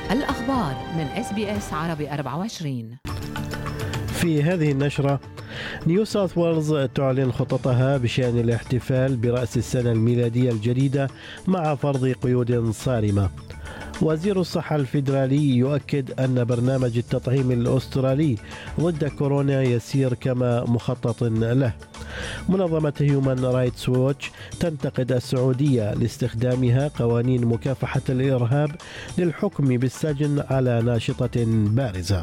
الأخبار من SBS عربي 24. في هذه النشرة، نيو ساوث ويلز تعلن خططها بشأن الاحتفال برأس السنة الميلادية الجديدة مع فرض قيود صارمة. وزير الصحة الفيدرالي يؤكد أن برنامج التطعيم الأسترالي ضد كورونا يسير كما مخطط له. منظمة هيومان رايتس ووتش تنتقد السعودية لاستخدامها قوانين مكافحة الإرهاب للحكم بالسجن على ناشطة بارزة.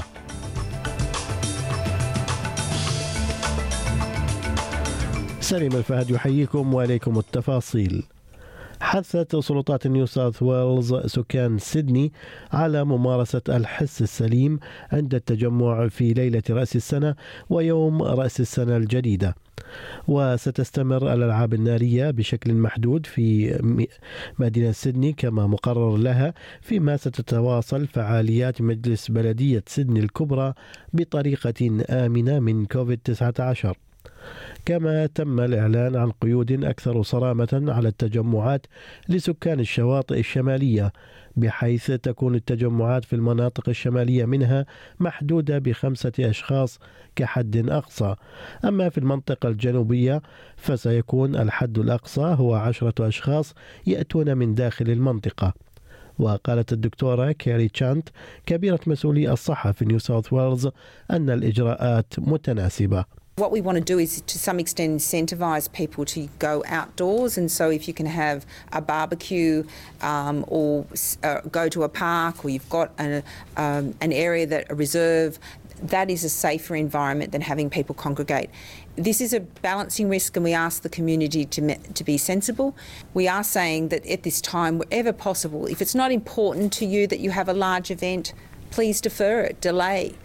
سليم الفهد يحييكم وإليكم التفاصيل. حثت سلطات نيو ساوث ويلز سكان سيدني على ممارسة الحس السليم عند التجمع في ليلة رأس السنة ويوم رأس السنة الجديدة. وستستمر الألعاب النارية بشكل محدود في مدينة سيدني كما مقرر لها، فيما ستتواصل فعاليات مجلس بلدية سيدني الكبرى بطريقة آمنة من كوفيد-19. كما تم الإعلان عن قيود أكثر صرامة على التجمعات لسكان الشواطئ الشمالية، بحيث تكون التجمعات في المناطق الشمالية منها محدودة ب5 أشخاص كحد أقصى. أما في المنطقة الجنوبية فسيكون الحد الأقصى هو 10 أشخاص يأتون من داخل المنطقة. وقالت الدكتورة كيري تشانت كبيرة مسؤولي الصحة في نيو ساوث ويلز أن الإجراءات متناسبة. What we want to do is to some extent incentivise people to go outdoors, and so if you can have a barbecue or go to a park, or you've got an area that a reserve, that is a safer environment than having people congregate. This is a balancing risk, and we ask the community to be sensible. We are saying that at this time, wherever possible, if it's not important to you that you have a large event, please defer it, delay.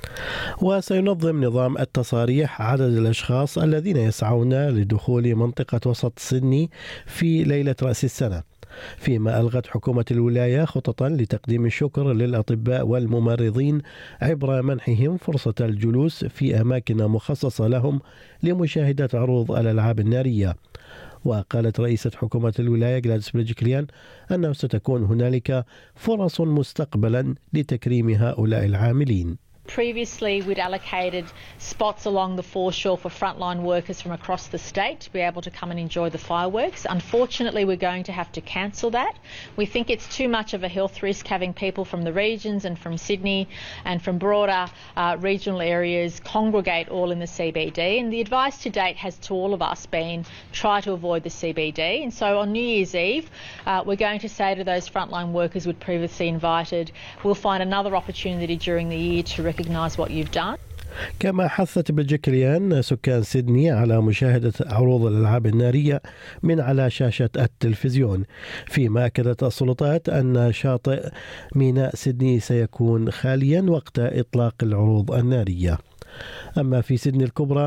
وسينظم نظام التصاريح عدد الأشخاص الذين يسعون لدخول منطقة وسط سيدني في ليلة رأس السنة، فيما ألغت حكومة الولاية خططا لتقديم الشكر للأطباء والممرضين عبر منحهم فرصة الجلوس في أماكن مخصصة لهم لمشاهدة عروض الألعاب النارية. وقالت رئيسة حكومة الولاية جلاديس بريدجكليان أنه ستكون هنالك فرص مستقبلا لتكريم هؤلاء العاملين. Previously, we'd allocated spots along the foreshore for frontline workers from across the state to be able to come and enjoy the fireworks. Unfortunately, we're going to have to cancel that. We think it's too much of a health risk having people from the regions and from Sydney and from broader regional areas congregate all in the CBD. And the advice to date has to all of us been try to avoid the CBD. And so on New Year's Eve, we're going to say to those frontline workers we'd previously invited, we'll find another opportunity during the year to recognize what you've done. كما حثت بريدجكليان سكان سيدني على مشاهدة عروض الألعاب النارية من على شاشة التلفزيون، فيما أكدت السلطات أن شاطئ ميناء سيدني سيكون خاليا وقت إطلاق العروض النارية. أما في سيدني الكبرى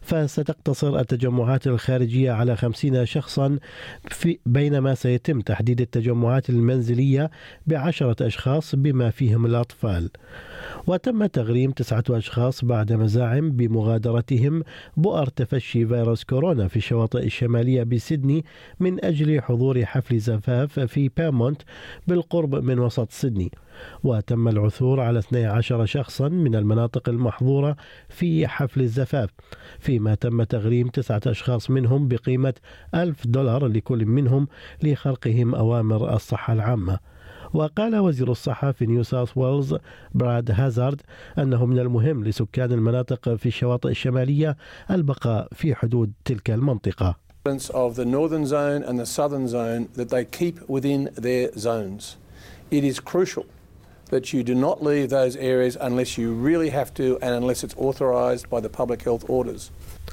فستقتصر التجمعات الخارجية على 50 شخصا، بينما سيتم تحديد التجمعات المنزلية ب10 أشخاص بما فيهم الأطفال. وتم تغريم 9 أشخاص بعد مزاعم بمغادرتهم بؤر تفشي فيروس كورونا في الشواطئ الشمالية بسيدني من أجل حضور حفل زفاف في بامونت بالقرب من وسط سيدني. وتم العثور على 12 شخصا من المناطق المحظورة في حفل الزفاف، فيما تم تغريم 9 أشخاص منهم بقيمة $1000 لكل منهم لخرقهم أوامر الصحة العامة. وقال وزير الصحة في نيو ساوث ويلز براد هازارد أنه من المهم لسكان المناطق في الشواطئ الشمالية البقاء في حدود تلك المنطقة. Of the northern zone and the southern zone that they keep within their zones. It is crucial that you do not leave those areas unless you really have to and unless it's authorised by the public health orders.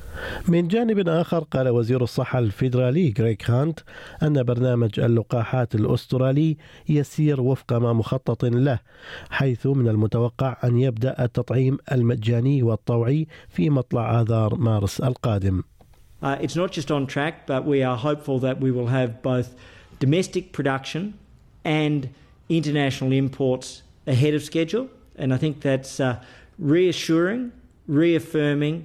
من جانب آخر قال وزير الصحة الفيدرالي غريغ هانت أن برنامج اللقاحات الأسترالي يسير وفق ما مخطط له، حيث من المتوقع أن يبدأ التطعيم المجاني والطوعي في مطلع آذار مارس القادم. It's not just on track, but we are hopeful that we will have both domestic production and international imports ahead of schedule, and I think that's reassuring, reaffirming,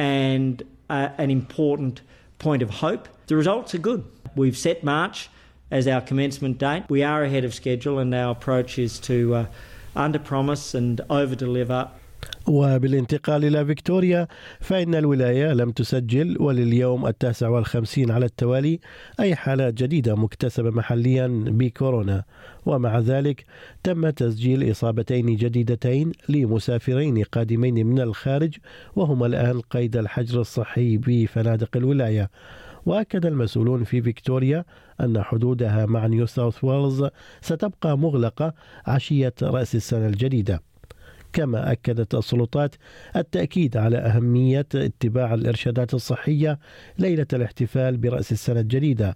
and an important point of hope. The results are good. We've set March as our commencement date. We are ahead of schedule, and our approach is to under-promise and over-deliver. وبالانتقال إلى فيكتوريا فإن الولاية لم تسجل ولليوم 59 على التوالي أي حالات جديدة مكتسبة محليا بكورونا، ومع ذلك تم تسجيل إصابتين جديدتين لمسافرين قادمين من الخارج وهما الآن قيد الحجر الصحي بفنادق الولاية. وأكد المسؤولون في فيكتوريا أن حدودها مع نيو ساوث ويلز ستبقى مغلقة عشية رأس السنة الجديدة. كما أكدت السلطات التأكيد على أهمية اتباع الإرشادات الصحية ليلة الاحتفال برأس السنة الجديدة.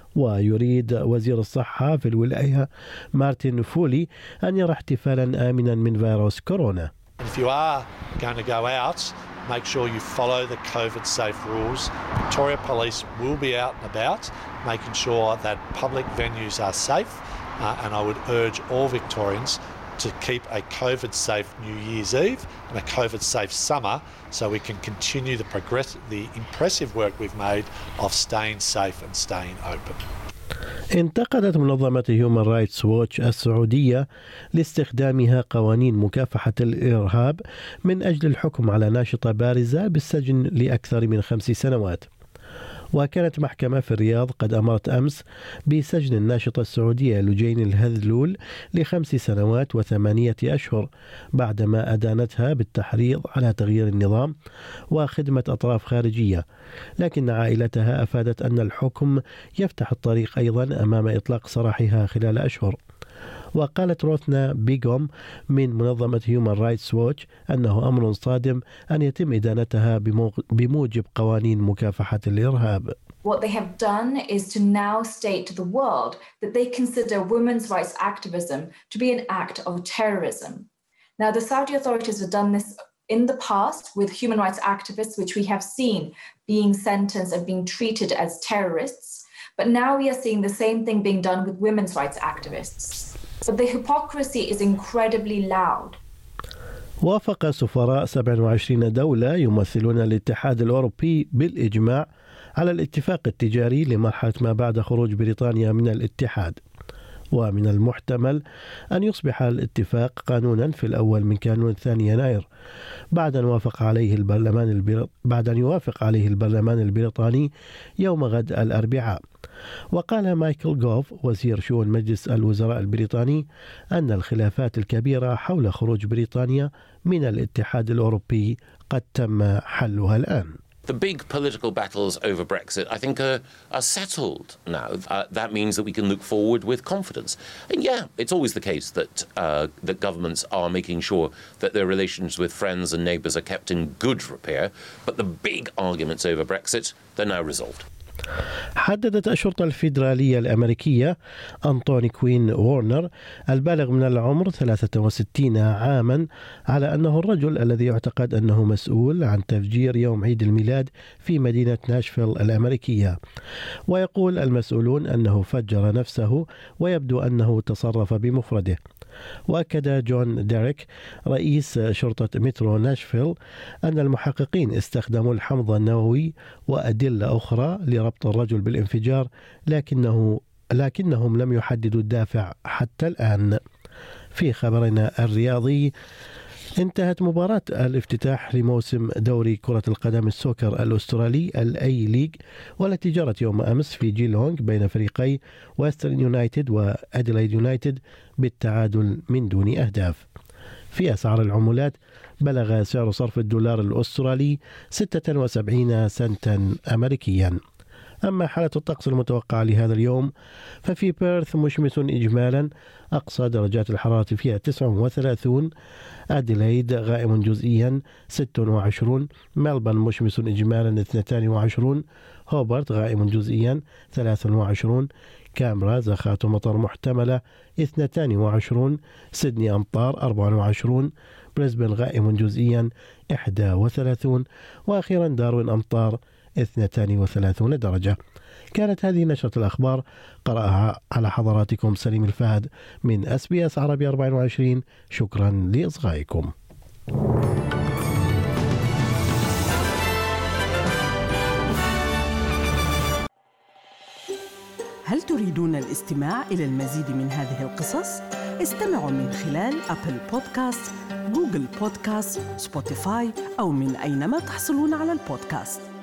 ويريد وزير الصحة في الولاية مارتن فولي أن يرى احتفالا آمنا من فيروس كورونا. If you are going to go out, make sure you follow the COVID safe rules. Victoria Police will be out and about, making sure that public venues are safe, and I would urge all Victorians to keep a COVID-safe New Year's Eve and a COVID-safe summer so we can continue the impressive work we've made of staying safe and staying open. انتقدت منظمة هيومن رايتس ووتش السعودية لاستخدامها قوانين مكافحة الإرهاب من أجل الحكم على ناشطة بارزة بالسجن لأكثر من 5 سنوات. وكانت محكمة في الرياض قد أمرت أمس بسجن الناشطة السعودية لجين الهذلول ل5 سنوات و8 أشهر بعدما أدانتها بالتحريض على تغيير النظام وخدمة أطراف خارجية، لكن عائلتها أفادت أن الحكم يفتح الطريق أيضا أمام إطلاق سراحها خلال أشهر. وقالت روثنا بيغوم من منظمة هيومن رايتس ووتش أنه أمر صادم أن يتم إدانتها بموجب قوانين مكافحة الإرهاب. What they have done is to now state to the world that they consider women's rights activism to be an act of terrorism. Now, the Saudi authorities have done this in the past with human rights activists, which we have seen being sentenced and being treated as terrorists. But now we are seeing the same thing being done with women's rights activists. But the hypocrisy is incredibly loud. وافق سفراء 27 دولة يمثلون الاتحاد الأوروبي بالإجماع على الاتفاق التجاري لمرحلة ما بعد خروج بريطانيا من الاتحاد. ومن المحتمل أن يصبح الاتفاق قانونا في الأول من كانون 2 يناير بعد أن يوافق عليه البرلمان البريطاني يوم غد الأربعاء. وقال مايكل غوف وزير شؤون مجلس الوزراء البريطاني أن الخلافات الكبيرة حول خروج بريطانيا من الاتحاد الأوروبي قد تم حلها الآن. The big political battles over Brexit, I think, are settled now. That means that we can look forward with confidence. And yeah, it's always the case that that governments are making sure that their relations with friends and neighbours are kept in good repair. But the big arguments over Brexit, they're now resolved. حددت الشرطة الفيدرالية الأمريكية أنطوني كوين وورنر البالغ من العمر 63 عاما على أنه الرجل الذي يعتقد أنه مسؤول عن تفجير يوم عيد الميلاد في مدينة ناشفيل الأمريكية. ويقول المسؤولون أنه فجر نفسه ويبدو أنه تصرف بمفرده. وأكد جون ديريك رئيس شرطة مترو ناشفيل أن المحققين استخدموا الحمض النووي وأدلة أخرى لربط الرجل بالانفجار، لكنهم لم يحددوا الدافع حتى الآن. في خبرنا الرياضي، انتهت مباراة الافتتاح لموسم دوري كرة القدم السوكر الأسترالي الأي ليج والتي جرت يوم أمس في جيلونغ بين فريقي ويسترن يونايتد وأديلايد يونايتد بالتعادل من دون أهداف. في أسعار العملات بلغ سعر صرف الدولار الأسترالي 76 سنتا أمريكيا. أما حالة الطقس المتوقعة لهذا اليوم ففي بيرث مشمس إجمالا، أقصى درجات الحرارة فيها 39، أديلايد غائم جزئيا 26، ملبورن مشمس إجمالا 22، هوبرت غائم جزئيا 23، كامبرا زخات مطر محتملة 22، سيدني أمطار 24، بريسبن غائم جزئيا 31، وأخيرا داروين أمطار 32 درجة. كانت هذه نشرة الأخبار، قرأها على حضراتكم سليم الفهد من SBS عربي 24. شكرا لإصغائكم. هل تريدون الاستماع إلى المزيد من هذه القصص؟ استمعوا من خلال أبل بودكاست، جوجل بودكاست، سبوتيفاي أو من أينما تحصلون على البودكاست.